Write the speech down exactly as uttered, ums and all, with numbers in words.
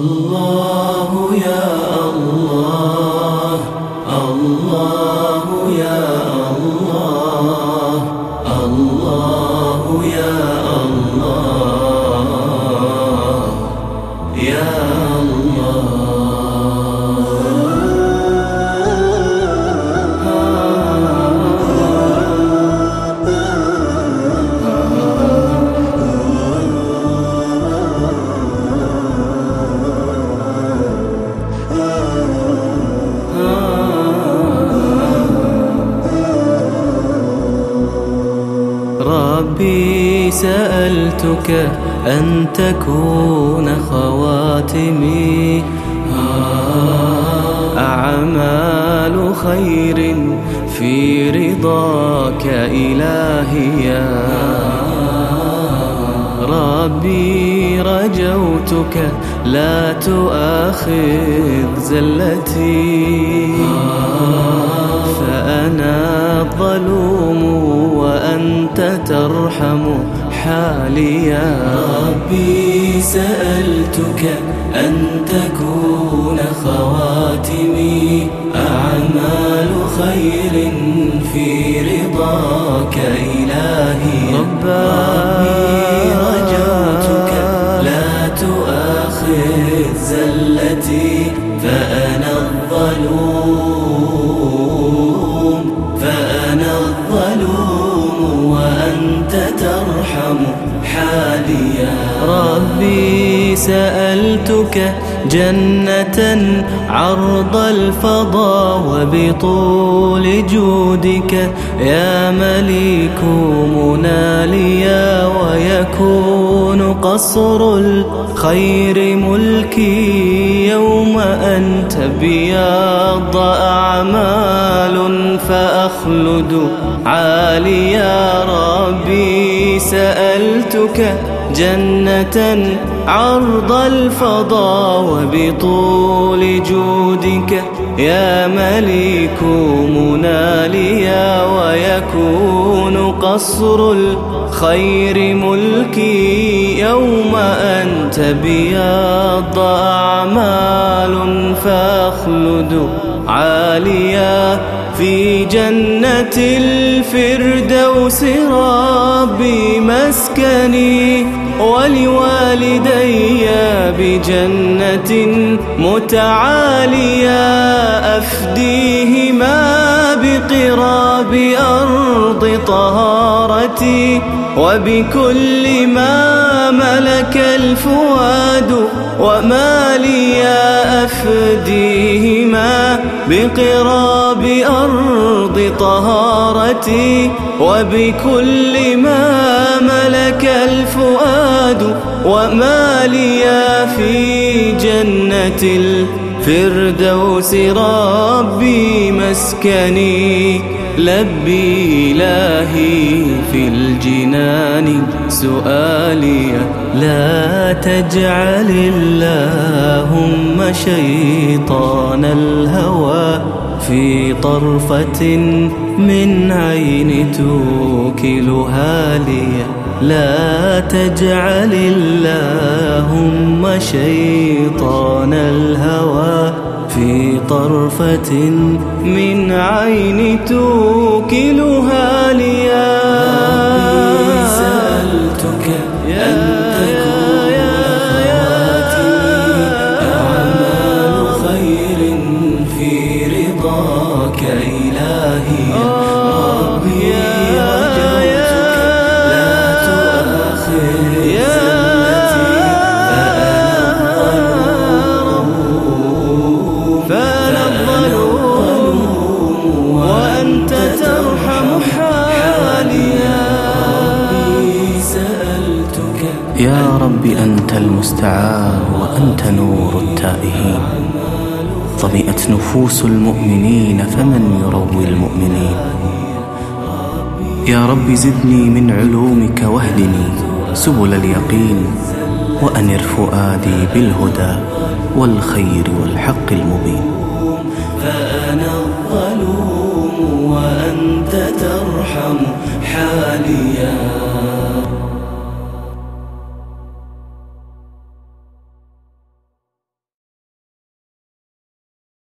الله يا الله، الله يا الله، الله يا الله يا ربي سألتك أن تكون خواتمي أعمال خير في رضاك إلهي يا ربي رجوتك لا تؤاخذ زلتي فأنا الظلوم وأنت ترحم حالي يا ربي سألتك أن تكون خواتمي أعمال خير في رضاك إلهي ربي رجوتك لا تؤاخذ زلتي فأنا الظلوم فأنا الظلوم وأنت ترحم حالي يا ربي سألتك جنة عرض الفضاء وبطول جودك يا مليك مناليا ويكون قصر الخير ملكي يوم أن تبيض أعمال فأخلد عاليا ربي سألتك جنة عرض الفضاء وبطول جودك يا مليك مناليا ويكون قصر الخير ملكي يوم أن تبيض أعمال فأخلد عاليا في جنة الفردوس ربي مسكني ولوالدي بجنة متعالية أفديهما بقراب أرض طهارتي وبكل ما ملك الفؤاد وما لي أفديهما بقراب أرض طهارتي وبكل ما ملك الفؤاد وما لي في جنة الفردوس ربي مسكني لبي إلهي في الجنان سؤالي لا تجعل اللهم شيطان الهوى في طرفة من عين توكلها لي لا تجعل اللهم شيطان الهوى في طرفة من عين توكلها لي ربي سألتك أن تكون خواتمي أعمال خير في رضاك إلهي ربي رجوتك لا تؤاخذ زلتي فأنا الظلوم وأنت ترحم حالي يا ربي سألتك يا رب أنت المستعان وأنت نور التائهين ظمئت نفوس المؤمنين فمن يروي المؤمنين يا رب زدني من علومك واهدني سبل اليقين وأنر فؤادي بالهدى والخير والحق المبين فأنا الظلوم وأنت ترحم حالي يا